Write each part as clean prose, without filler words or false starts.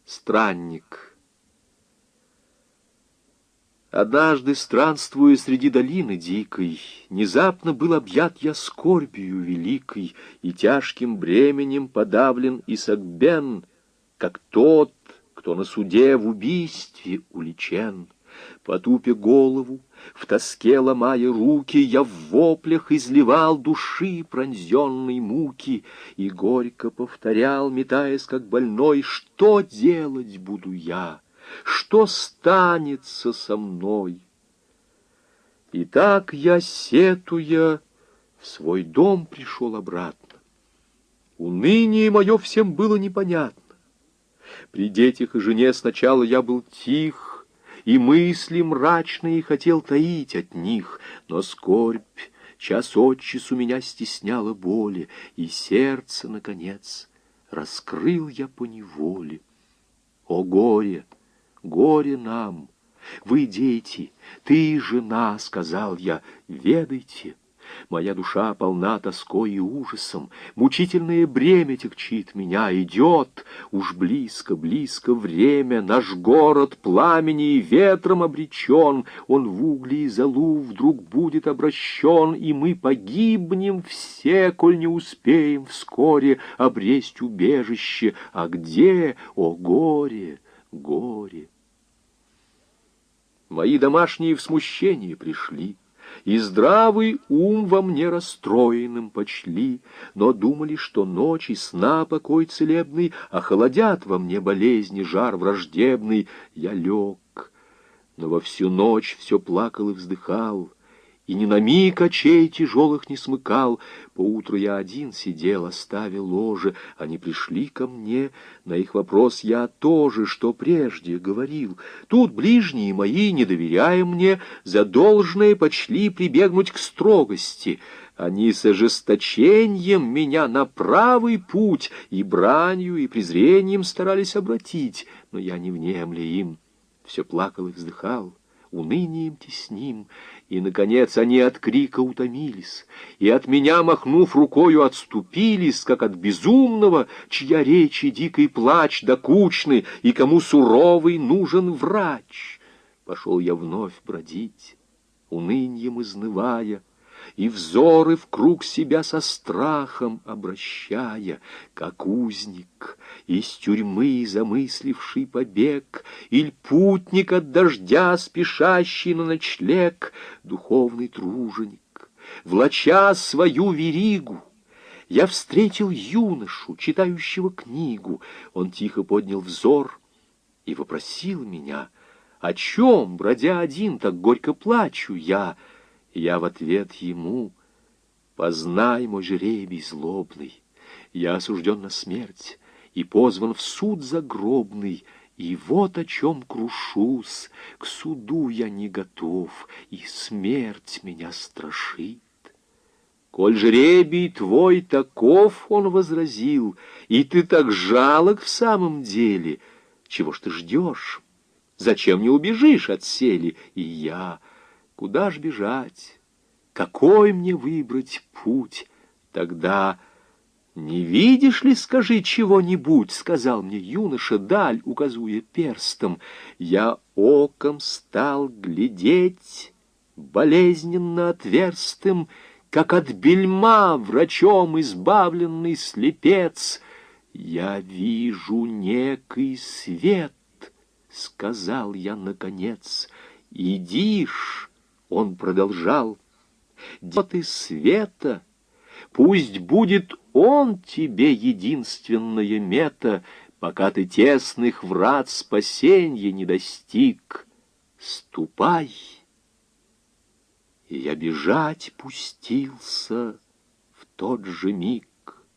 Странник. Однажды, странствуя среди долины дикой, внезапно был объят я скорбию великой, и тяжким бременем подавлен и согбен, как тот, кто на суде в убийстве уличен. Потупя голову, в тоске ломая руки, я в воплях изливал души пронзенной муки и горько повторял, метаясь как больной: что делать буду я? Что станется со мной? И так я, сетуя, в свой дом пришел обратно. Уныние мое всем было непонятно. При детях и жене сначала я был тих, и мысли мрачные хотел таить от них, но скорбь час от часу меня стесняла боли, и сердце, наконец, раскрыл я поневоле. О горе, горе нам! Вы, дети, ты, жена, сказал я, ведайте. Моя душа полна тоской и ужасом, мучительное бремя тягчит меня, идет, уж близко, близко время, наш город пламени и ветром обречен, он в угли и золу вдруг будет обращен, и мы погибнем все, коль не успеем вскоре обресть убежище. А где, о горе, горе! Мои домашние в смущение пришли, и здравый ум во мне расстроенным почли, но думали, что ночи сна покой целебный охладят во мне болезни жар враждебный. Я лег, но во всю ночь все плакал и вздыхал, и ни на миг очей тяжелых не смыкал. Поутру я один сидел, оставил ложе, они пришли ко мне, на их вопрос я тоже, что прежде говорил. Тут ближние мои, не доверяя мне, за должное почли прибегнуть к строгости. Они с ожесточением меня на правый путь и бранью, и презрением старались обратить, но я не внемля им, все плакал и вздыхал, унынием тесним, и, наконец, они от крика утомились, и от меня, махнув рукою, отступились, как от безумного, чья речи дикий плач докучный, и кому суровый нужен врач. Пошел я вновь бродить, уныньем изнывая, и взоры вкруг себя со страхом обращая, как узник, из тюрьмы замысливший побег, иль путник от дождя, спешащий на ночлег, духовный труженик, влача свою веригу. Я встретил юношу, читающего книгу. Он тихо поднял взор и вопросил меня: о чем, бродя один, так горько плачу я? Я в ответ ему: познай, мой жребий злобный, я осужден на смерть и позван в суд загробный, и вот о чем крушусь, к суду я не готов, и смерть меня страшит. Коль жребий твой таков, он возразил, и ты так жалок в самом деле, чего ж ты ждешь? Зачем не убежишь от сели? И я: куда ж бежать? Какой мне выбрать путь? Тогда: не видишь ли, скажи чего-нибудь, сказал мне юноша, даль указуя перстом. Я оком стал глядеть, болезненно отверстым, как от бельма врачом избавленный слепец. Я вижу некий свет, сказал я наконец. Идишь, он продолжал, вот и света, пусть будет он тебе единственная мета, пока ты тесных врат спасенья не достиг. Ступай. И я бежать пустился в тот же миг.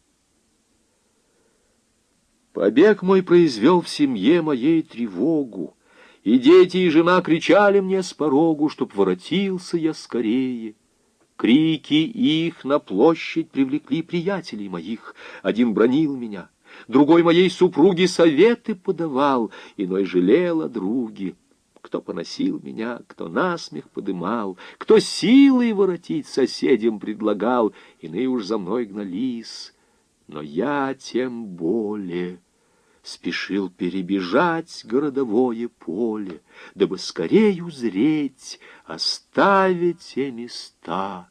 Побег мой произвел в семье моей тревогу, и дети и жена кричали мне с порогу, чтоб воротился я скорее. Крики их на площадь привлекли приятелей моих. Один бранил меня, другой моей супруге советы подавал, иной жалел о друге. Кто поносил меня, кто насмех подымал, кто силой воротить соседям предлагал, иные уж за мной гнались. Но я тем более спешил перебежать городовое поле, дабы скорей узреть, оставить те места,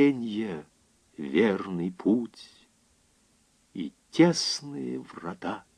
спасенье, верный путь и тесные врата.